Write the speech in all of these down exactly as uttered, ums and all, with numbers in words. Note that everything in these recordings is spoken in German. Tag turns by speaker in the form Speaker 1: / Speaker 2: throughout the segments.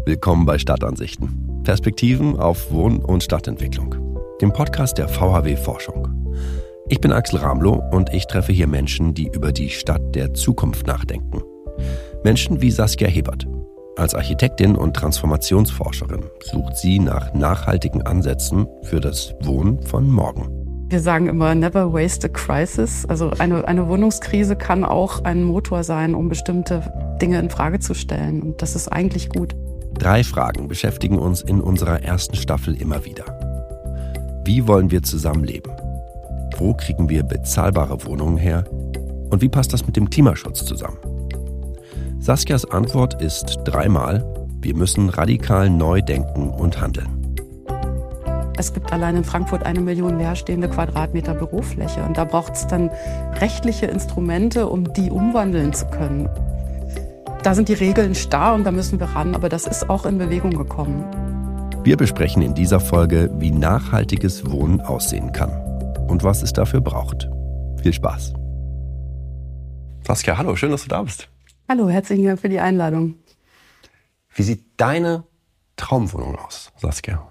Speaker 1: Willkommen bei Stadtansichten. Perspektiven auf Wohn- und Stadtentwicklung. Dem Podcast der V H W Forschung. Ich bin Axel Ramlow und ich treffe hier Menschen, die über die Stadt der Zukunft nachdenken. Menschen wie Saskia Hebert. Als Architektin und Transformationsforscherin sucht sie nach nachhaltigen Ansätzen für das Wohnen von morgen.
Speaker 2: Wir sagen immer, never waste a crisis. Also eine, eine Wohnungskrise kann auch ein Motor sein, um bestimmte Dinge in Frage zu stellen. Und das ist eigentlich gut.
Speaker 1: Drei Fragen beschäftigen uns in unserer ersten Staffel immer wieder. Wie wollen wir zusammenleben? Wo kriegen wir bezahlbare Wohnungen her? Und wie passt das mit dem Klimaschutz zusammen? Saskias Antwort ist dreimal: Wir müssen radikal neu denken und handeln.
Speaker 2: Es gibt allein in Frankfurt eine Million leerstehende Quadratmeter Bürofläche. Und da braucht es dann rechtliche Instrumente, um die umwandeln zu können. Da sind die Regeln starr und da müssen wir ran. Aber das ist auch in Bewegung gekommen.
Speaker 1: Wir besprechen in dieser Folge, wie nachhaltiges Wohnen aussehen kann und was es dafür braucht. Viel Spaß. Saskia, hallo, schön, dass du da bist.
Speaker 2: Hallo, herzlichen Dank für die Einladung.
Speaker 1: Wie sieht deine Traumwohnung aus, Saskia?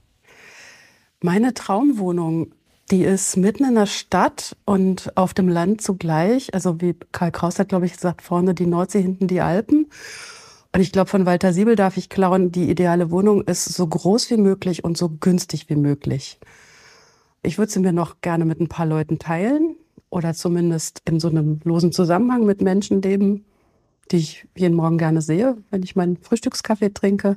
Speaker 2: Meine Traumwohnung, die ist mitten in der Stadt und auf dem Land zugleich. Also wie Karl Kraus hat, glaube ich, gesagt, vorne die Nordsee, hinten die Alpen. Und ich glaube, von Walter Siebel darf ich klauen, die ideale Wohnung ist so groß wie möglich und so günstig wie möglich. Ich würde sie mir noch gerne mit ein paar Leuten teilen oder zumindest in so einem losen Zusammenhang mit Menschen leben, die ich jeden Morgen gerne sehe, wenn ich meinen Frühstückskaffee trinke.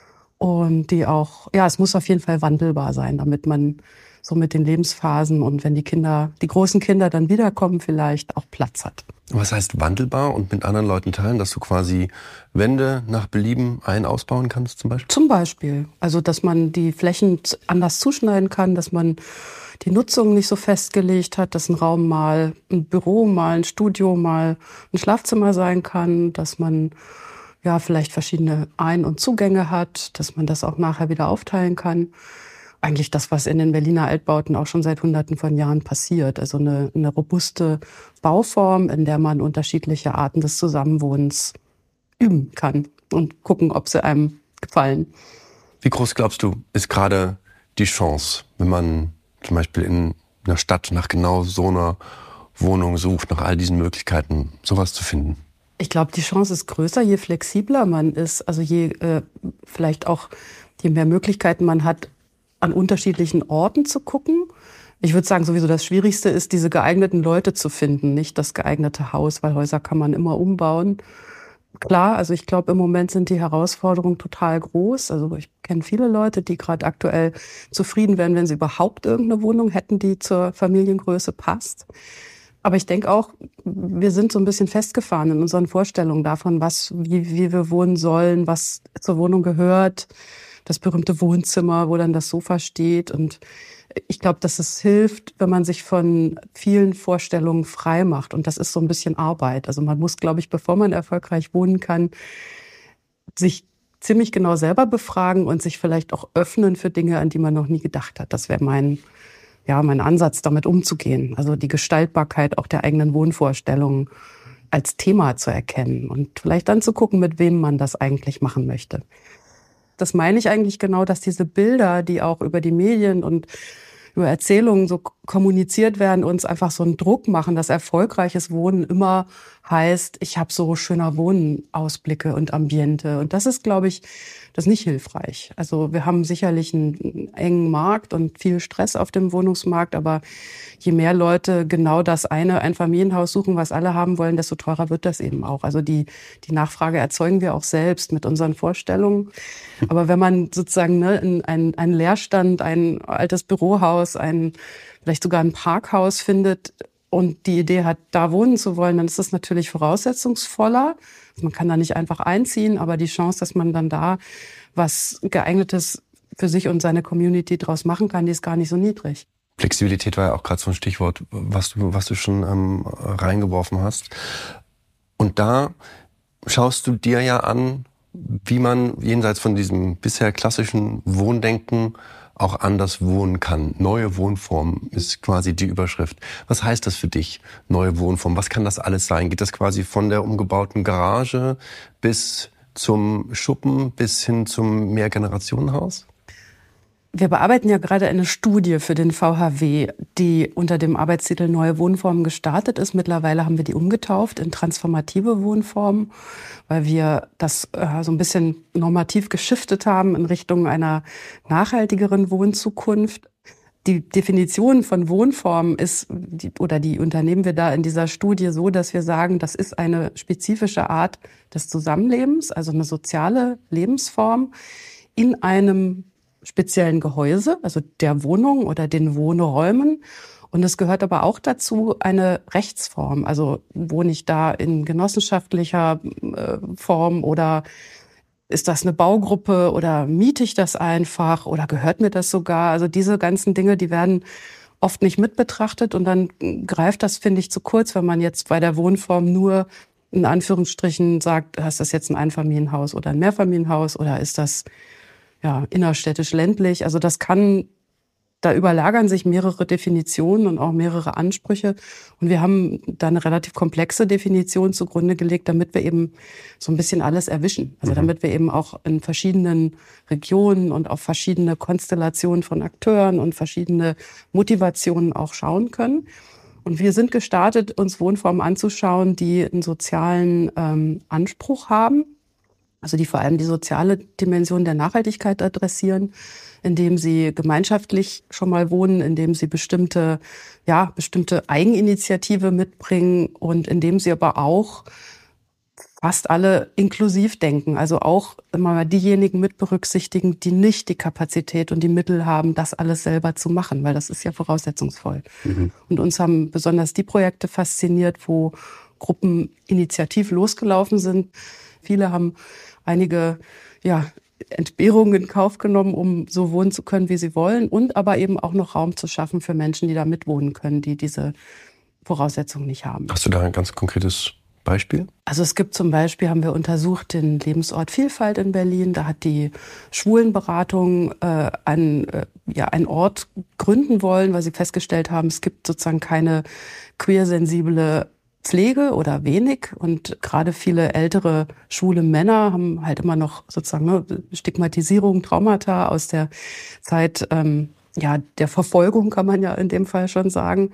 Speaker 2: Und die auch, ja, es muss auf jeden Fall wandelbar sein, damit man so mit den Lebensphasen und wenn die Kinder, die großen Kinder dann wiederkommen, vielleicht auch Platz hat.
Speaker 1: Was heißt wandelbar und mit anderen Leuten teilen, dass du quasi Wände nach Belieben ein- ausbauen kannst zum Beispiel?
Speaker 2: Zum Beispiel. Also, dass man die Flächen anders zuschneiden kann, dass man die Nutzung nicht so festgelegt hat, dass ein Raum mal ein Büro, mal ein Studio, mal ein Schlafzimmer sein kann, dass man ja vielleicht verschiedene Ein- und Zugänge hat, dass man das auch nachher wieder aufteilen kann. Eigentlich das, was in den Berliner Altbauten auch schon seit Hunderten von Jahren passiert. Also eine, eine robuste Bauform, in der man unterschiedliche Arten des Zusammenwohnens üben kann und gucken, ob sie einem gefallen.
Speaker 1: Wie groß glaubst du, ist gerade die Chance, wenn man zum Beispiel in einer Stadt nach genau so einer Wohnung sucht, nach all diesen Möglichkeiten, sowas zu finden?
Speaker 2: Ich glaube, die Chance ist größer, je flexibler man ist, also je äh, vielleicht auch, je mehr Möglichkeiten man hat, an unterschiedlichen Orten zu gucken. Ich würde sagen, sowieso das Schwierigste ist, diese geeigneten Leute zu finden, nicht das geeignete Haus, weil Häuser kann man immer umbauen. Klar, also ich glaube, im Moment sind die Herausforderungen total groß. Also ich kenne viele Leute, die gerade aktuell zufrieden wären, wenn sie überhaupt irgendeine Wohnung hätten, die zur Familiengröße passt. Aber ich denke auch, wir sind so ein bisschen festgefahren in unseren Vorstellungen davon, was, wie, wie wir wohnen sollen, was zur Wohnung gehört. Das berühmte Wohnzimmer, wo dann das Sofa steht. Und ich glaube, dass es hilft, wenn man sich von vielen Vorstellungen frei macht. Und das ist so ein bisschen Arbeit. Also man muss, glaube ich, bevor man erfolgreich wohnen kann, sich ziemlich genau selber befragen und sich vielleicht auch öffnen für Dinge, an die man noch nie gedacht hat. Das wäre mein Ja, mein Ansatz, damit umzugehen. Also die Gestaltbarkeit auch der eigenen Wohnvorstellungen als Thema zu erkennen und vielleicht dann zu gucken, mit wem man das eigentlich machen möchte. Das meine ich eigentlich genau, dass diese Bilder, die auch über die Medien und über Erzählungen so kommuniziert werden, uns einfach so einen Druck machen, dass erfolgreiches Wohnen immer heißt, ich habe so schöner Wohnausblicke und Ambiente. Und das ist, glaube ich, das ist nicht hilfreich. Also wir haben sicherlich einen engen Markt und viel Stress auf dem Wohnungsmarkt, aber je mehr Leute genau das eine Einfamilienhaus suchen, was alle haben wollen, desto teurer wird das eben auch. Also die, die Nachfrage erzeugen wir auch selbst mit unseren Vorstellungen. Aber wenn man sozusagen ne, ein, ein Leerstand, ein altes Bürohaus, ein vielleicht sogar ein Parkhaus findet und die Idee hat, da wohnen zu wollen, dann ist das natürlich voraussetzungsvoller. Man kann da nicht einfach einziehen, aber die Chance, dass man dann da was Geeignetes für sich und seine Community draus machen kann, die ist gar nicht so niedrig.
Speaker 1: Flexibilität war ja auch gerade so ein Stichwort, was du, was du schon ähm, reingeworfen hast. Und da schaust du dir ja an, wie man jenseits von diesem bisher klassischen Wohndenken auch anders wohnen kann. Neue Wohnform ist quasi die Überschrift. Was heißt das für dich, neue Wohnform? Was kann das alles sein? Geht das quasi von der umgebauten Garage bis zum Schuppen bis hin zum Mehrgenerationenhaus?
Speaker 2: Wir bearbeiten ja gerade eine Studie für den V H W, die unter dem Arbeitstitel Neue Wohnformen gestartet ist. Mittlerweile haben wir die umgetauft in transformative Wohnformen, weil wir das äh, so ein bisschen normativ geschiftet haben in Richtung einer nachhaltigeren Wohnzukunft. Die Definition von Wohnformen ist, die, oder die unternehmen wir da in dieser Studie so, dass wir sagen, das ist eine spezifische Art des Zusammenlebens, also eine soziale Lebensform in einem speziellen Gehäuse, also der Wohnung oder den Wohnräumen. Und es gehört aber auch dazu eine Rechtsform. Also wohne ich da in genossenschaftlicher äh, Form oder ist das eine Baugruppe oder miete ich das einfach oder gehört mir das sogar? Also diese ganzen Dinge, die werden oft nicht mit betrachtet und dann greift das, finde ich, zu kurz, wenn man jetzt bei der Wohnform nur in Anführungsstrichen sagt, ist das jetzt ein Einfamilienhaus oder ein Mehrfamilienhaus oder ist das ja, innerstädtisch, ländlich. Also das kann, da überlagern sich mehrere Definitionen und auch mehrere Ansprüche. Und wir haben da eine relativ komplexe Definition zugrunde gelegt, damit wir eben so ein bisschen alles erwischen. Also mhm. damit wir eben auch in verschiedenen Regionen und auf verschiedene Konstellationen von Akteuren und verschiedene Motivationen auch schauen können. Und wir sind gestartet, uns Wohnformen anzuschauen, die einen sozialen ähm, Anspruch haben. Also die vor allem die soziale Dimension der Nachhaltigkeit adressieren, indem sie gemeinschaftlich schon mal wohnen, indem sie bestimmte, ja, bestimmte Eigeninitiative mitbringen und indem sie aber auch fast alle inklusiv denken. Also auch immer mal diejenigen mit berücksichtigen, die nicht die Kapazität und die Mittel haben, das alles selber zu machen, weil das ist ja voraussetzungsvoll. Mhm. Und uns haben besonders die Projekte fasziniert, wo Gruppen initiativ losgelaufen sind. Viele haben einige ja, Entbehrungen in Kauf genommen, um so wohnen zu können, wie sie wollen und aber eben auch noch Raum zu schaffen für Menschen, die da mitwohnen können, die diese Voraussetzungen nicht haben.
Speaker 1: Hast du da ein ganz konkretes Beispiel?
Speaker 2: Also es gibt zum Beispiel, haben wir untersucht, den Lebensort Vielfalt in Berlin. Da hat die Schwulenberatung äh, einen, äh, ja, einen Ort gründen wollen, weil sie festgestellt haben, es gibt sozusagen keine queersensible Pflege oder wenig und gerade viele ältere schwule Männer haben halt immer noch sozusagen ne, Stigmatisierung, Traumata aus der Zeit ähm, ja der Verfolgung, kann man ja in dem Fall schon sagen.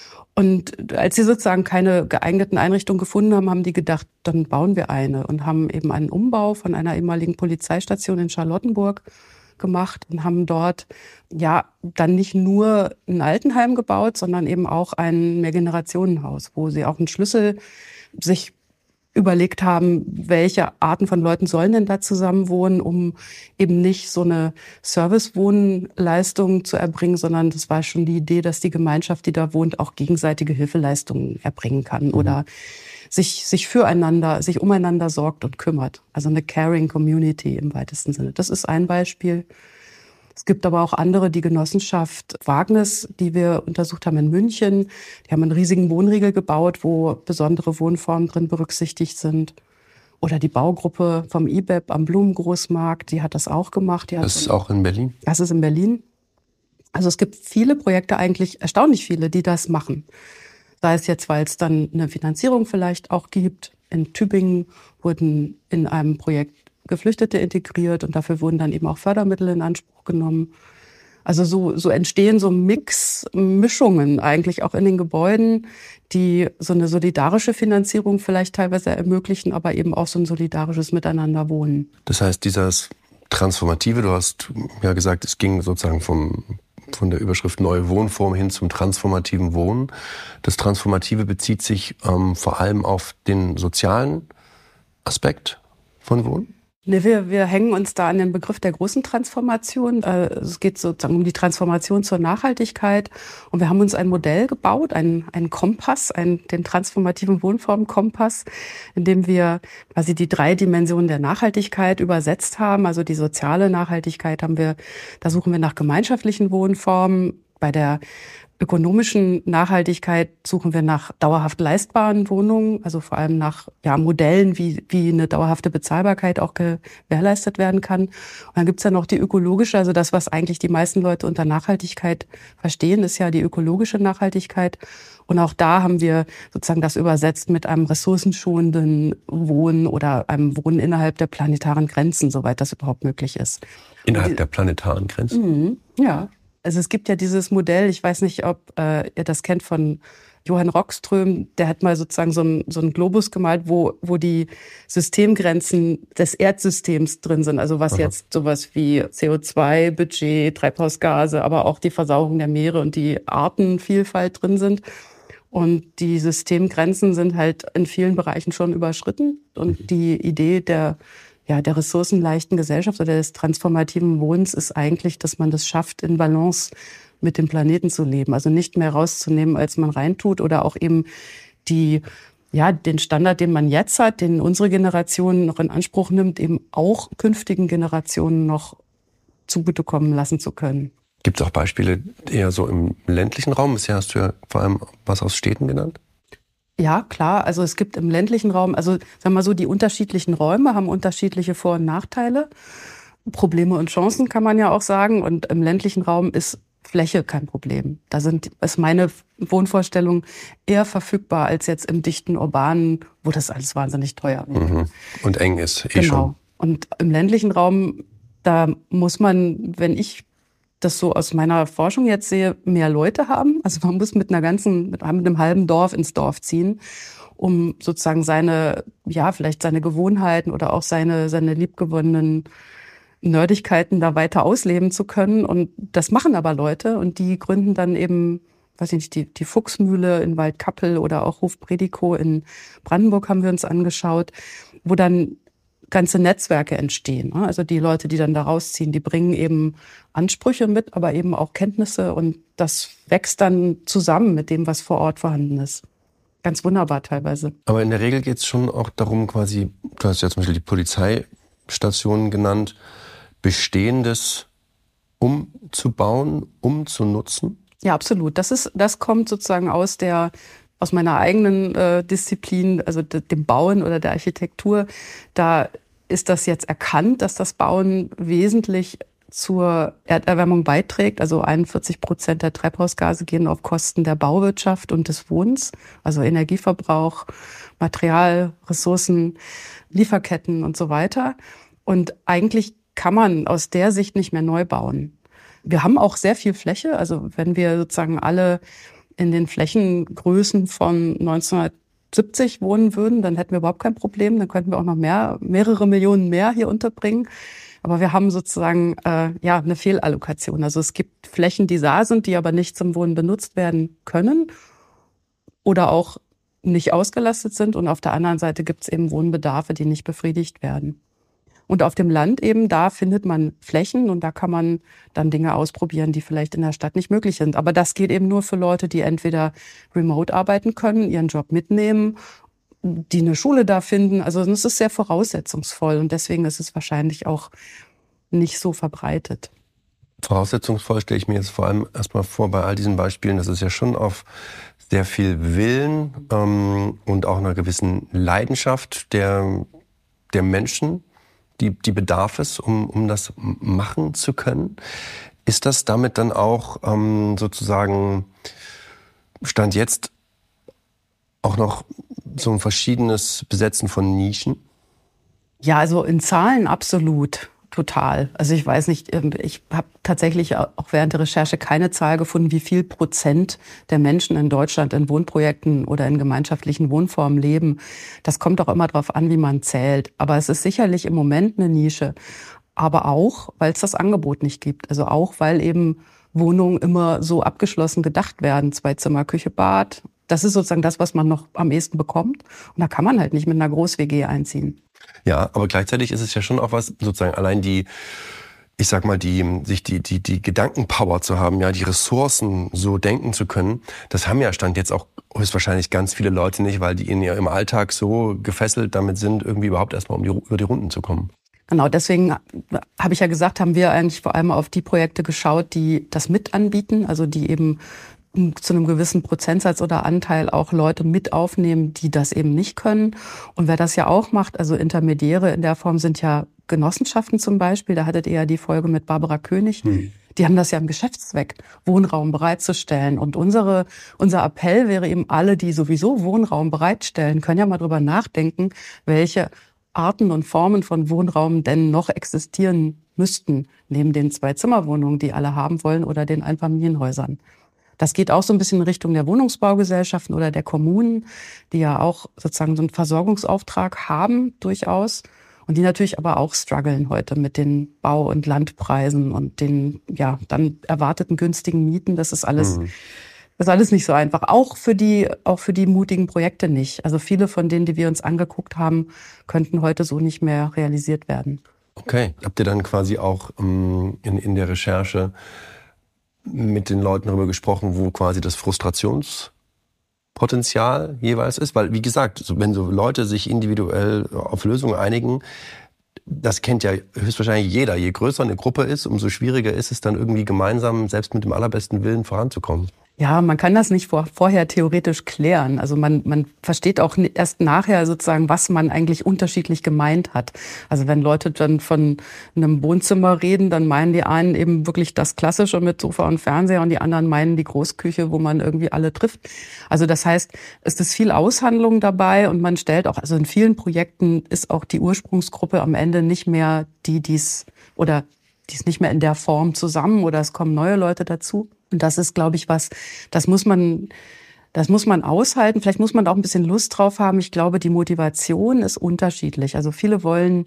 Speaker 2: Und als sie sozusagen keine geeigneten Einrichtungen gefunden haben, haben die gedacht, dann bauen wir eine und haben eben einen Umbau von einer ehemaligen Polizeistation in Charlottenburg gemacht und haben dort ja dann nicht nur ein Altenheim gebaut, sondern eben auch ein Mehrgenerationenhaus, wo sie auch einen Schlüssel sich überlegt haben, welche Arten von Leuten sollen denn da zusammen wohnen, um eben nicht so eine Servicewohnleistung zu erbringen, sondern das war schon die Idee, dass die Gemeinschaft, die da wohnt, auch gegenseitige Hilfeleistungen erbringen kann mhm. oder sich, sich füreinander, sich umeinander sorgt und kümmert. Also eine caring Community im weitesten Sinne. Das ist ein Beispiel. Es gibt aber auch andere, die Genossenschaft Wagnis, die wir untersucht haben in München. Die haben einen riesigen Wohnriegel gebaut, wo besondere Wohnformen drin berücksichtigt sind. Oder die Baugruppe vom I B E P am Blumengroßmarkt, die hat das auch gemacht. Die hat
Speaker 1: das ist auch in Berlin?
Speaker 2: Das ist in Berlin. Also es gibt viele Projekte, eigentlich erstaunlich viele, die das machen. Sei es jetzt, weil es dann eine Finanzierung vielleicht auch gibt. In Tübingen wurden in einem Projekt Geflüchtete integriert und dafür wurden dann eben auch Fördermittel in Anspruch genommen. Also so, so entstehen so Mix, Mischungen eigentlich auch in den Gebäuden, die so eine solidarische Finanzierung vielleicht teilweise ermöglichen, aber eben auch so ein solidarisches Miteinanderwohnen.
Speaker 1: Das heißt, dieses Transformative, du hast ja gesagt, es ging sozusagen vom von der Überschrift Neue Wohnform hin zum transformativen Wohnen. Das Transformative bezieht sich ähm, vor allem auf den sozialen Aspekt von Wohnen?
Speaker 2: Ne, wir, wir hängen uns da an den Begriff der großen Transformation. Äh, es geht sozusagen um die Transformation zur Nachhaltigkeit. Und wir haben uns ein Modell gebaut, einen, einen Kompass, einen, den transformativen Wohnform-Kompass, in dem wir quasi die drei Dimensionen der Nachhaltigkeit übersetzt haben. Also die soziale Nachhaltigkeit haben wir, da suchen wir nach gemeinschaftlichen Wohnformen. Bei der ökonomischen Nachhaltigkeit suchen wir nach dauerhaft leistbaren Wohnungen, also vor allem nach ja, Modellen, wie, wie eine dauerhafte Bezahlbarkeit auch gewährleistet werden kann. Und dann gibt's ja noch die ökologische, also das, was eigentlich die meisten Leute unter Nachhaltigkeit verstehen, ist ja die ökologische Nachhaltigkeit. Und auch da haben wir sozusagen das übersetzt mit einem ressourcenschonenden Wohnen oder einem Wohnen innerhalb der planetaren Grenzen, soweit das überhaupt möglich ist.
Speaker 1: Innerhalb der planetaren Grenzen?
Speaker 2: Mhm, ja. Also es gibt ja dieses Modell, ich weiß nicht, ob äh, ihr das kennt von Johann Rockström, der hat mal sozusagen so einen so einen Globus gemalt, wo wo die Systemgrenzen des Erdsystems drin sind. Also was Aha. jetzt sowas wie C O zwei Budget, Treibhausgase, aber auch die Versauerung der Meere und die Artenvielfalt drin sind. Und die Systemgrenzen sind halt in vielen Bereichen schon überschritten. Und die Idee der Ja, der ressourcenleichten Gesellschaft oder des transformativen Wohnens ist eigentlich, dass man das schafft, in Balance mit dem Planeten zu leben. Also nicht mehr rauszunehmen, als man reintut oder auch eben die, ja, den Standard, den man jetzt hat, den unsere Generation noch in Anspruch nimmt, eben auch künftigen Generationen noch zugutekommen lassen zu können.
Speaker 1: Gibt es auch Beispiele eher so im ländlichen Raum? Bisher hast du ja vor allem was aus Städten genannt.
Speaker 2: Ja, klar. Also es gibt im ländlichen Raum, also sagen wir mal so, die unterschiedlichen Räume haben unterschiedliche Vor- und Nachteile. Probleme und Chancen kann man ja auch sagen. Und im ländlichen Raum ist Fläche kein Problem. Da sind, ist meine Wohnvorstellung eher verfügbar als jetzt im dichten urbanen, wo das alles wahnsinnig teuer wird.
Speaker 1: Mhm. Und eng ist, eh
Speaker 2: genau.
Speaker 1: schon.
Speaker 2: Und im ländlichen Raum, da muss man, wenn ich das so aus meiner Forschung jetzt sehe, mehr Leute haben. Also man muss mit einer ganzen, mit einem halben Dorf ins Dorf ziehen, um sozusagen seine, ja, vielleicht seine Gewohnheiten oder auch seine, seine liebgewonnenen Nerdigkeiten da weiter ausleben zu können. Und das machen aber Leute und die gründen dann eben, weiß ich nicht, die, die Fuchsmühle in Waldkappel oder auch Hof Predikow in Brandenburg haben wir uns angeschaut, wo dann ganze Netzwerke entstehen. Also die Leute, die dann da rausziehen, die bringen eben Ansprüche mit, aber eben auch Kenntnisse und das wächst dann zusammen mit dem, was vor Ort vorhanden ist. Ganz wunderbar teilweise.
Speaker 1: Aber in der Regel geht es schon auch darum, quasi, du hast ja zum Beispiel die Polizeistationen genannt, Bestehendes umzubauen, umzunutzen?
Speaker 2: Ja, absolut. Das ist, das kommt sozusagen aus der aus meiner eigenen äh, Disziplin, also de, dem Bauen oder der Architektur. Da ist das jetzt erkannt, dass das Bauen wesentlich zur Erderwärmung beiträgt. Also einundvierzig Prozent der Treibhausgase gehen auf Kosten der Bauwirtschaft und des Wohnens. Also Energieverbrauch, Material, Ressourcen, Lieferketten und so weiter. Und eigentlich kann man aus der Sicht nicht mehr neu bauen. Wir haben auch sehr viel Fläche. Also wenn wir sozusagen alle in den Flächengrößen von neunzehnhundertsiebzig wohnen würden, dann hätten wir überhaupt kein Problem. Dann könnten wir auch noch mehr, mehrere Millionen mehr hier unterbringen. Aber wir haben sozusagen äh, ja eine Fehlallokation. Also es gibt Flächen, die da sind, die aber nicht zum Wohnen benutzt werden können oder auch nicht ausgelastet sind. Und auf der anderen Seite gibt es eben Wohnbedarfe, die nicht befriedigt werden. Und auf dem Land eben, da findet man Flächen und da kann man dann Dinge ausprobieren, die vielleicht in der Stadt nicht möglich sind. Aber das geht eben nur für Leute, die entweder remote arbeiten können, ihren Job mitnehmen, die eine Schule da finden. Also es ist sehr voraussetzungsvoll und deswegen ist es wahrscheinlich auch nicht so verbreitet.
Speaker 1: Voraussetzungsvoll stelle ich mir jetzt vor allem erstmal vor bei all diesen Beispielen, dass es ja schon auf sehr viel Willen ähm, und auch einer gewissen Leidenschaft der, der Menschen Die, die bedarf es, um, um das machen zu können. Ist das damit dann auch ähm, sozusagen Stand jetzt auch noch so ein verschiedenes Besetzen von Nischen?
Speaker 2: Ja, also in Zahlen absolut, total. Also ich weiß nicht, ich habe tatsächlich auch während der Recherche keine Zahl gefunden, wie viel Prozent der Menschen in Deutschland in Wohnprojekten oder in gemeinschaftlichen Wohnformen leben. Das kommt auch immer darauf an, wie man zählt. Aber es ist sicherlich im Moment eine Nische. Aber auch, weil es das Angebot nicht gibt. Also auch, weil eben Wohnungen immer so abgeschlossen gedacht werden. Zwei Zimmer, Küche, Bad. Das ist sozusagen das, was man noch am ehesten bekommt. Und da kann man halt nicht mit einer Groß-W G einziehen.
Speaker 1: Ja, aber gleichzeitig ist es ja schon auch was, sozusagen allein die, ich sag mal, die, sich die, die, die Gedankenpower zu haben, ja, die Ressourcen so denken zu können. Das haben ja Stand jetzt auch höchstwahrscheinlich ganz viele Leute nicht, weil die in ihrem Alltag so gefesselt damit sind, irgendwie überhaupt erstmal um die, über die Runden zu kommen.
Speaker 2: Genau, deswegen habe ich ja gesagt, haben wir eigentlich vor allem auf die Projekte geschaut, die das mit anbieten, also die eben zu einem gewissen Prozentsatz oder Anteil auch Leute mit aufnehmen, die das eben nicht können. Und wer das ja auch macht, also Intermediäre in der Form sind ja Genossenschaften zum Beispiel. Da hattet ihr ja die Folge mit Barbara König. Hm. Die haben das ja im Geschäftszweck, Wohnraum bereitzustellen. Und unsere, unser Appell wäre eben, alle, die sowieso Wohnraum bereitstellen, können ja mal drüber nachdenken, welche Arten und Formen von Wohnraum denn noch existieren müssten, neben den Zwei-Zimmer-Wohnungen, die alle haben wollen, oder den Einfamilienhäusern. Das geht auch so ein bisschen in Richtung der Wohnungsbaugesellschaften oder der Kommunen, die ja auch sozusagen so einen Versorgungsauftrag haben, durchaus. Und die natürlich aber auch strugglen heute mit den Bau- und Landpreisen und den, ja, dann erwarteten günstigen Mieten. Das ist alles, mhm. das ist alles nicht so einfach. Auch für die, auch für die mutigen Projekte nicht. Also viele von denen, die wir uns angeguckt haben, könnten heute so nicht mehr realisiert werden.
Speaker 1: Okay. Habt ihr dann quasi auch ähm, in, in der Recherche mit den Leuten darüber gesprochen, wo quasi das Frustrationspotenzial jeweils ist? Weil, wie gesagt, so, wenn so Leute sich individuell auf Lösungen einigen, das kennt ja höchstwahrscheinlich jeder. Je größer eine Gruppe ist, umso schwieriger ist es dann irgendwie gemeinsam, selbst mit dem allerbesten Willen, voranzukommen.
Speaker 2: Ja, man kann das nicht vor, vorher theoretisch klären. Also man, man versteht auch erst nachher sozusagen, was man eigentlich unterschiedlich gemeint hat. Also wenn Leute dann von einem Wohnzimmer reden, dann meinen die einen eben wirklich das Klassische mit Sofa und Fernseher und die anderen meinen die Großküche, wo man irgendwie alle trifft. Also das heißt, es ist viel Aushandlung dabei und man stellt auch, also in vielen Projekten ist auch die Ursprungsgruppe am Ende nicht mehr die, die's oder die ist nicht mehr in der Form zusammen oder es kommen neue Leute dazu. Und das ist, glaube ich, was, das muss man, das muss man aushalten. Vielleicht muss man da auch ein bisschen Lust drauf haben. Ich glaube, die Motivation ist unterschiedlich. Also viele wollen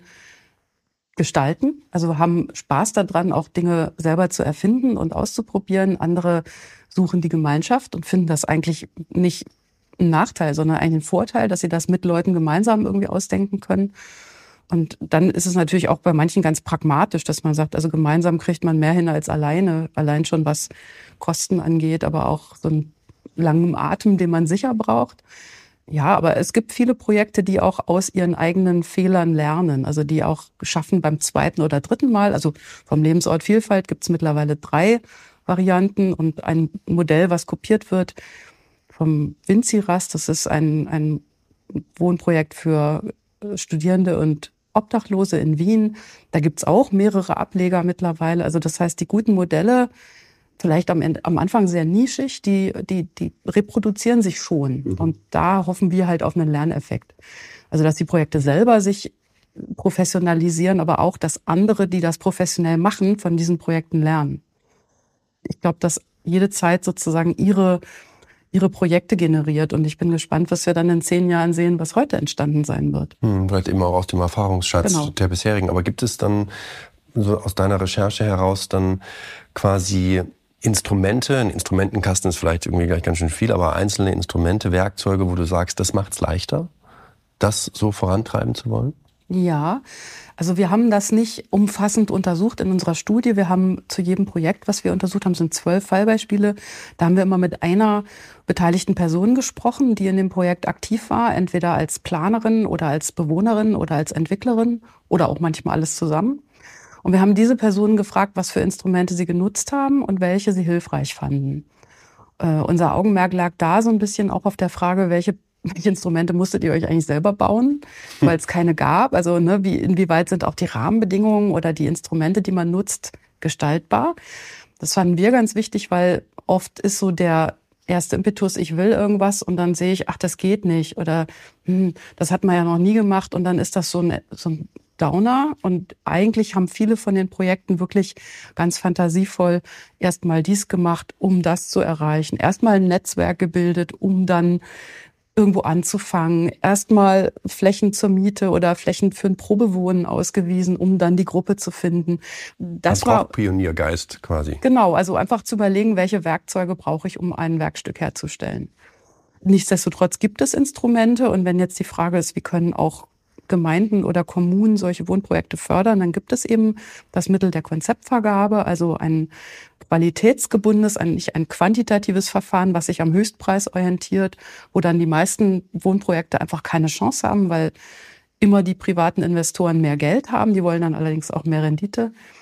Speaker 2: gestalten, also haben Spaß daran, auch Dinge selber zu erfinden und auszuprobieren. Andere suchen die Gemeinschaft und finden das eigentlich nicht ein Nachteil, sondern eigentlich ein Vorteil, dass sie das mit Leuten gemeinsam irgendwie ausdenken können. Und dann ist es natürlich auch bei manchen ganz pragmatisch, dass man sagt, also gemeinsam kriegt man mehr hin als alleine. Allein schon was Kosten angeht, aber auch so einen langen Atem, den man sicher braucht. Ja, aber es gibt viele Projekte, die auch aus ihren eigenen Fehlern lernen. Also die auch schaffen beim zweiten oder dritten Mal. Also vom Lebensort Vielfalt gibt es mittlerweile drei Varianten und ein Modell, was kopiert wird vom Vinciras. Das ist ein, ein Wohnprojekt für Studierende und Obdachlose in Wien. Da gibt's auch mehrere Ableger mittlerweile. Also das heißt, die guten Modelle, vielleicht am, Ende, am Anfang sehr nischig, die, die, die reproduzieren sich schon. Mhm. Und da hoffen wir halt auf einen Lerneffekt. Also dass die Projekte selber sich professionalisieren, aber auch, dass andere, die das professionell machen, von diesen Projekten lernen. Ich glaube, dass jede Zeit sozusagen ihre ihre Projekte generiert. Und ich bin gespannt, was wir dann in zehn Jahren sehen, was heute entstanden sein wird.
Speaker 1: Hm, vielleicht eben auch aus dem Erfahrungsschatz genau. der bisherigen. Aber gibt es dann so aus deiner Recherche heraus dann quasi Instrumente, ein Instrumentenkasten ist vielleicht irgendwie gleich ganz schön viel, aber einzelne Instrumente, Werkzeuge, wo du sagst, das macht's leichter, das so vorantreiben zu wollen?
Speaker 2: Ja, also wir haben das nicht umfassend untersucht in unserer Studie. Wir haben zu jedem Projekt, was wir untersucht haben, sind zwölf Fallbeispiele. Da haben wir immer mit einer beteiligten Person gesprochen, die in dem Projekt aktiv war, entweder als Planerin oder als Bewohnerin oder als Entwicklerin oder auch manchmal alles zusammen. Und wir haben diese Personen gefragt, was für Instrumente sie genutzt haben und welche sie hilfreich fanden. Äh, unser Augenmerk lag da so ein bisschen auch auf der Frage, welche Welche Instrumente musstet ihr euch eigentlich selber bauen, weil es keine gab? Also ne, wie, inwieweit sind auch die Rahmenbedingungen oder die Instrumente, die man nutzt, gestaltbar? Das fanden wir ganz wichtig, weil oft ist so der erste Impetus, ich will irgendwas und dann sehe ich, ach, das geht nicht oder hm, das hat man ja noch nie gemacht und dann ist das so ein, so ein Downer. Und eigentlich haben viele von den Projekten wirklich ganz fantasievoll erstmal dies gemacht, um das zu erreichen. Erstmal ein Netzwerk gebildet, um dann irgendwo anzufangen, erstmal Flächen zur Miete oder Flächen für ein Probewohnen ausgewiesen, um dann die Gruppe zu finden. Das
Speaker 1: Man
Speaker 2: war
Speaker 1: braucht Pioniergeist quasi.
Speaker 2: Genau, also einfach zu überlegen, welche Werkzeuge brauche ich, um ein Werkstück herzustellen. Nichtsdestotrotz gibt es Instrumente und wenn jetzt die Frage ist, wie können auch Gemeinden oder Kommunen solche Wohnprojekte fördern, dann gibt es eben das Mittel der Konzeptvergabe, also ein qualitätsgebundenes, ein, nicht ein quantitatives Verfahren, was sich am Höchstpreis orientiert, wo dann die meisten Wohnprojekte einfach keine Chance haben, weil immer die privaten Investoren mehr Geld haben, die wollen dann allerdings auch mehr Rendite.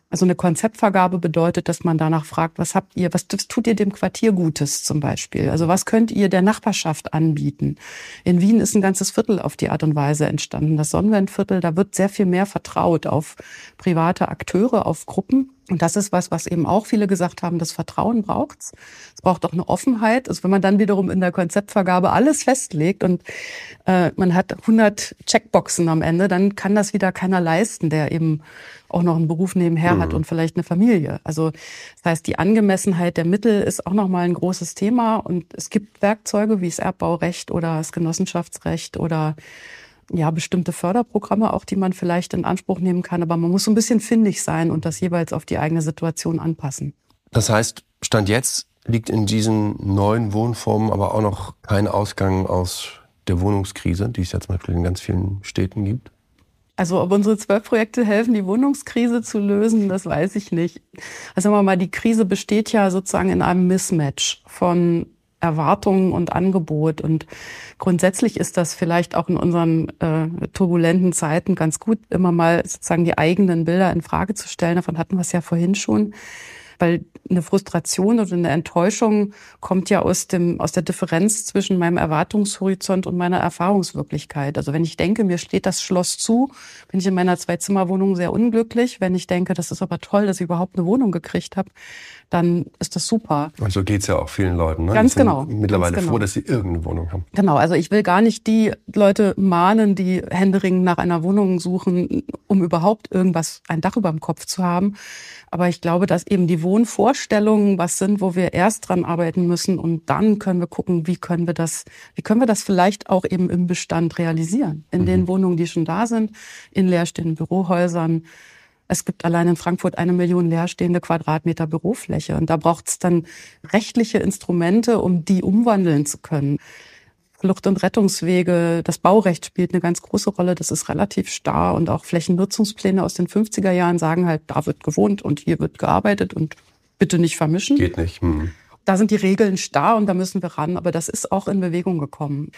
Speaker 2: Also eine Konzeptvergabe bedeutet, dass man danach fragt, was habt ihr, was tut ihr dem Quartier Gutes zum Beispiel? Also was könnt ihr der Nachbarschaft anbieten? In Wien ist ein ganzes Viertel auf die Art und Weise entstanden. Das Sonnenwendviertel, da wird sehr viel mehr vertraut auf private Akteure, auf Gruppen. Und das ist was, was eben auch viele gesagt haben, das Vertrauen braucht's. Es braucht auch eine Offenheit. Also wenn man dann wiederum in der Konzeptvergabe alles festlegt und äh, man hat hundert Checkboxen am Ende, dann kann das wieder keiner leisten, der eben auch noch einen Beruf nebenher mhm. hat und vielleicht eine Familie. Also das heißt, die Angemessenheit der Mittel ist auch nochmal ein großes Thema. Und es gibt Werkzeuge wie das Erbbaurecht oder das Genossenschaftsrecht oder ja, bestimmte Förderprogramme auch, die man vielleicht in Anspruch nehmen kann. Aber man muss so ein bisschen findig sein und das jeweils auf die eigene Situation anpassen.
Speaker 1: Das heißt, Stand jetzt liegt in diesen neuen Wohnformen aber auch noch kein Ausgang aus der Wohnungskrise, die es ja zum Beispiel in ganz vielen Städten gibt?
Speaker 2: Also ob unsere zwölf Projekte helfen, die Wohnungskrise zu lösen, das weiß ich nicht. Also sagen wir mal, die Krise besteht ja sozusagen in einem Mismatch von Erwartungen und Angebot. Und grundsätzlich ist das vielleicht auch in unseren äh, turbulenten Zeiten ganz gut, immer mal sozusagen die eigenen Bilder in Frage zu stellen. Davon hatten wir es ja vorhin schon. Weil eine Frustration oder eine Enttäuschung kommt ja aus dem, aus der Differenz zwischen meinem Erwartungshorizont und meiner Erfahrungswirklichkeit. Also wenn ich denke, mir steht das Schloss zu, bin ich in meiner Zwei-Zimmer-Wohnung sehr unglücklich. Wenn ich denke, das ist aber toll, dass ich überhaupt eine Wohnung gekriegt habe, dann ist das super.
Speaker 1: Und so geht's ja auch vielen Leuten, ne?
Speaker 2: Ganz
Speaker 1: die sind
Speaker 2: genau.
Speaker 1: mittlerweile
Speaker 2: ganz genau.
Speaker 1: froh, dass sie irgendeine Wohnung haben.
Speaker 2: Genau, also ich will gar nicht die Leute mahnen, die händeringend nach einer Wohnung suchen, um überhaupt irgendwas, ein Dach über dem Kopf zu haben. Aber ich glaube, dass eben die Wohnvorstellungen was sind, wo wir erst dran arbeiten müssen und dann können wir gucken, wie können wir das, wie können wir das vielleicht auch eben im Bestand realisieren. In mhm. den Wohnungen, die schon da sind, in leerstehenden Bürohäusern. Es gibt allein in Frankfurt eine Million leerstehende Quadratmeter Bürofläche. Und da braucht es dann rechtliche Instrumente, um die umwandeln zu können. Flucht- und Rettungswege, das Baurecht spielt eine ganz große Rolle. Das ist relativ starr. Und auch Flächennutzungspläne aus den fünfziger Jahren sagen halt, da wird gewohnt und hier wird gearbeitet und bitte nicht vermischen.
Speaker 1: Geht nicht. Hm.
Speaker 2: Da sind die Regeln starr und da müssen wir ran. Aber das ist auch in Bewegung gekommen.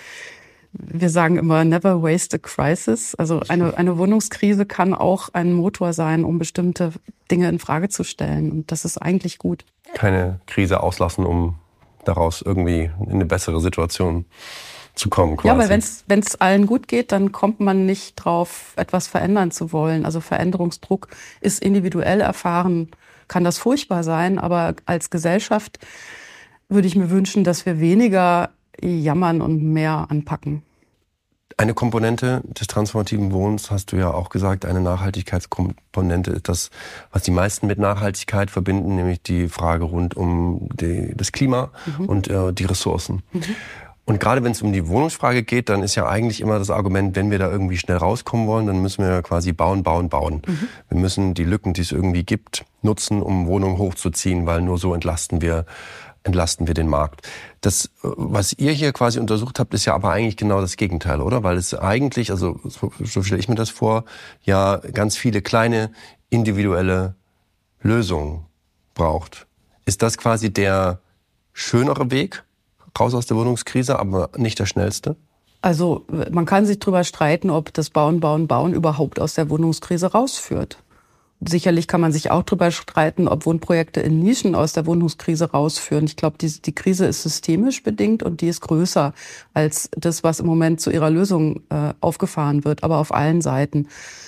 Speaker 2: Wir sagen immer, never waste a crisis. Also eine, eine Wohnungskrise kann auch ein Motor sein, um bestimmte Dinge in Frage zu stellen. Und das ist eigentlich gut.
Speaker 1: Keine Krise auslassen, um daraus irgendwie in eine bessere Situation zu kommen. Quasi.
Speaker 2: Ja, weil wenn es allen gut geht, dann kommt man nicht drauf, etwas verändern zu wollen. Also Veränderungsdruck ist individuell erfahren, kann das furchtbar sein. Aber als Gesellschaft würde ich mir wünschen, dass wir weniger jammern und mehr anpacken.
Speaker 1: Eine Komponente des transformativen Wohnens, hast du ja auch gesagt, eine Nachhaltigkeitskomponente ist das, was die meisten mit Nachhaltigkeit verbinden, nämlich die Frage rund um die, das Klima mhm. und äh, die Ressourcen. Mhm. Und gerade wenn es um die Wohnungsfrage geht, dann ist ja eigentlich immer das Argument, wenn wir da irgendwie schnell rauskommen wollen, dann müssen wir quasi bauen, bauen, bauen. Mhm. Wir müssen die Lücken, die es irgendwie gibt, nutzen, um Wohnungen hochzuziehen, weil nur so entlasten wir entlasten wir den Markt. Das, was ihr hier quasi untersucht habt, ist ja aber eigentlich genau das Gegenteil, oder? Weil es eigentlich, also so, so stelle ich mir das vor, ja ganz viele kleine individuelle Lösungen braucht. Ist das quasi der schönere Weg raus aus der Wohnungskrise, aber nicht der schnellste?
Speaker 2: Also man kann sich drüber streiten, ob das Bauen, Bauen, Bauen überhaupt aus der Wohnungskrise rausführt. Sicherlich kann man sich auch darüber streiten, ob Wohnprojekte in Nischen aus der Wohnungskrise rausführen. Ich glaube, die, die Krise ist systemisch bedingt und die ist größer als das, was im Moment zu ihrer Lösung äh, aufgefahren wird, aber auf allen Seiten.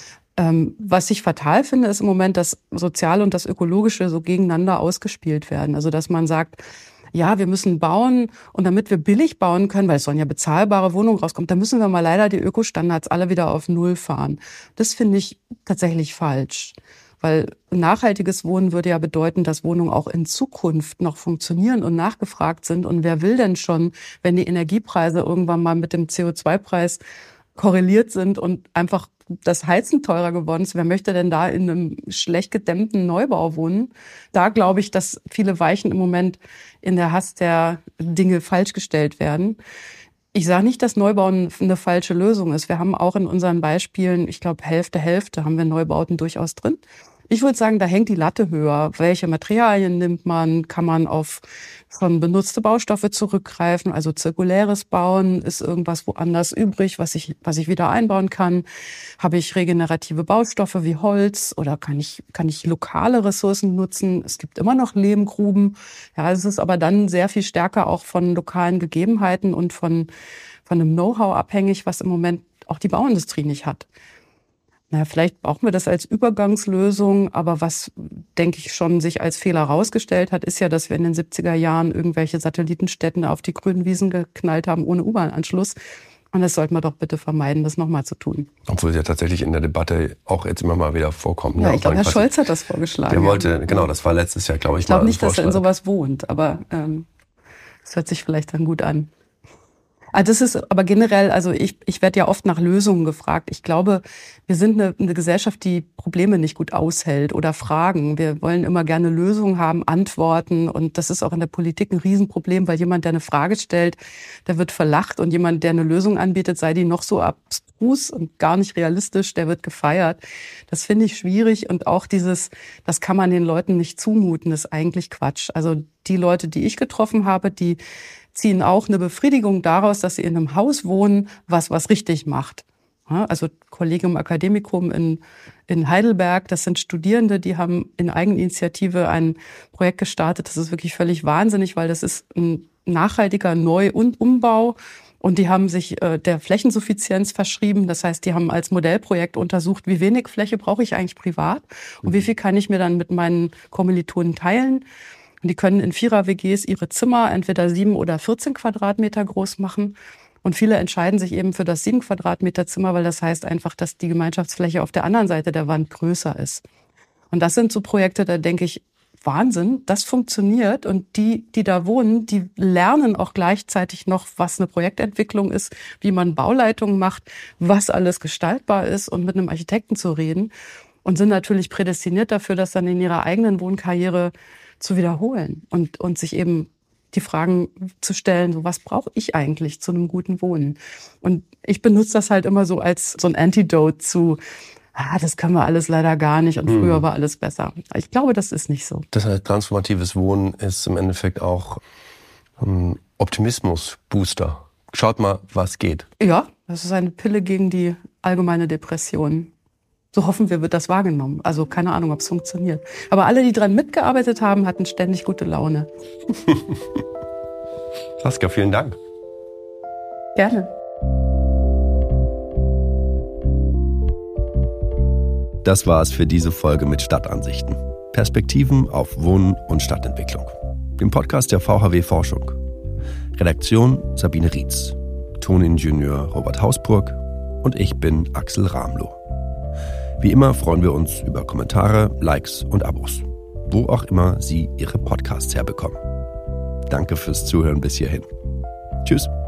Speaker 2: Ähm, was ich fatal finde, ist im Moment, dass Soziale und das Ökologische so gegeneinander ausgespielt werden. Also dass man sagt, ja, wir müssen bauen und damit wir billig bauen können, weil es sollen ja bezahlbare Wohnungen rauskommen, da müssen wir mal leider die Ökostandards alle wieder auf Null fahren. Das finde ich tatsächlich falsch. Weil nachhaltiges Wohnen würde ja bedeuten, dass Wohnungen auch in Zukunft noch funktionieren und nachgefragt sind. Und wer will denn schon, wenn die Energiepreise irgendwann mal mit dem C O zwei Preis korreliert sind und einfach das Heizen teurer geworden ist, wer möchte denn da in einem schlecht gedämmten Neubau wohnen? Da glaube ich, dass viele Weichen im Moment in der Hast der Dinge falsch gestellt werden. Ich sage nicht, dass Neubauen eine falsche Lösung ist. Wir haben auch in unseren Beispielen, ich glaube Hälfte, Hälfte haben wir Neubauten durchaus drin. Ich würde sagen, da hängt die Latte höher. Welche Materialien nimmt man? Kann man auf schon benutzte Baustoffe zurückgreifen? Also zirkuläres Bauen, ist irgendwas woanders übrig, was ich, was ich wieder einbauen kann? Habe ich regenerative Baustoffe wie Holz oder kann ich, kann ich lokale Ressourcen nutzen? Es gibt immer noch Lehmgruben. Ja, es ist aber dann sehr viel stärker auch von lokalen Gegebenheiten und von, von einem Know-how abhängig, was im Moment auch die Bauindustrie nicht hat. Na, vielleicht brauchen wir das als Übergangslösung, aber was, denke ich, schon sich als Fehler herausgestellt hat, ist ja, dass wir in den siebziger Jahren irgendwelche Satellitenstädten auf die grünen Wiesen geknallt haben ohne U-Bahn-Anschluss. Und das sollten wir doch bitte vermeiden, das nochmal zu tun.
Speaker 1: Obwohl es ja tatsächlich in der Debatte auch jetzt immer mal wieder vorkommt.
Speaker 2: Ja,
Speaker 1: ne?
Speaker 2: ich glaube, Herr Scholz hat das vorgeschlagen.
Speaker 1: Der wollte, genau, das war letztes Jahr, glaube ich,
Speaker 2: Ich glaube
Speaker 1: mal
Speaker 2: nicht, dass er in
Speaker 1: Vorschlag.
Speaker 2: sowas wohnt, aber ähm, das hört sich vielleicht dann gut an. Also das ist aber generell, also ich, ich werde ja oft nach Lösungen gefragt. Ich glaube, wir sind eine, eine Gesellschaft, die Probleme nicht gut aushält oder Fragen. Wir wollen immer gerne Lösungen haben, Antworten. Und das ist auch in der Politik ein Riesenproblem, weil jemand, der eine Frage stellt, der wird verlacht. Und jemand, der eine Lösung anbietet, sei die noch so abstrus und gar nicht realistisch, der wird gefeiert. Das finde ich schwierig. Und auch dieses, das kann man den Leuten nicht zumuten, ist eigentlich Quatsch. Also die Leute, die ich getroffen habe, die ziehen auch eine Befriedigung daraus, dass sie in einem Haus wohnen, was was richtig macht. Also Collegium Academicum in, in Heidelberg, das sind Studierende, die haben in Eigeninitiative ein Projekt gestartet. Das ist wirklich völlig wahnsinnig, weil das ist ein nachhaltiger Neu- und Umbau. Und die haben sich äh, der Flächensuffizienz verschrieben. Das heißt, die haben als Modellprojekt untersucht, wie wenig Fläche brauche ich eigentlich privat und wie viel kann ich mir dann mit meinen Kommilitonen teilen. Und die können in Vierer-W Gs ihre Zimmer entweder sieben oder vierzehn Quadratmeter groß machen. Und viele entscheiden sich eben für das sieben Quadratmeter Zimmer, weil das heißt einfach, dass die Gemeinschaftsfläche auf der anderen Seite der Wand größer ist. Und das sind so Projekte, da denke ich, Wahnsinn, das funktioniert. Und die, die da wohnen, die lernen auch gleichzeitig noch, was eine Projektentwicklung ist, wie man Bauleitungen macht, was alles gestaltbar ist und mit einem Architekten zu reden. Und sind natürlich prädestiniert dafür, das dann in ihrer eigenen Wohnkarriere zu wiederholen und, und sich eben die Fragen zu stellen, so was brauche ich eigentlich zu einem guten Wohnen? Und ich benutze das halt immer so als so ein Antidote zu, ah, das können wir alles leider gar nicht und hm. früher war alles besser. Ich glaube, das ist nicht so.
Speaker 1: Das heißt, transformatives Wohnen ist im Endeffekt auch ein Optimismus-Booster. Schaut mal, was geht.
Speaker 2: Ja, das ist eine Pille gegen die allgemeine Depression. So hoffen wir, wird das wahrgenommen. Also keine Ahnung, ob es funktioniert. Aber alle, die dran mitgearbeitet haben, hatten ständig gute Laune.
Speaker 1: Saskia, vielen Dank.
Speaker 2: Gerne.
Speaker 1: Das war's für diese Folge mit Stadtansichten. Perspektiven auf Wohnen und Stadtentwicklung. Dem Podcast der V H W Forschung. Redaktion Sabine Rietz. Toningenieur Robert Hausburg. Und ich bin Axel Ramloh. Wie immer freuen wir uns über Kommentare, Likes und Abos, wo auch immer Sie Ihre Podcasts herbekommen. Danke fürs Zuhören bis hierhin. Tschüss.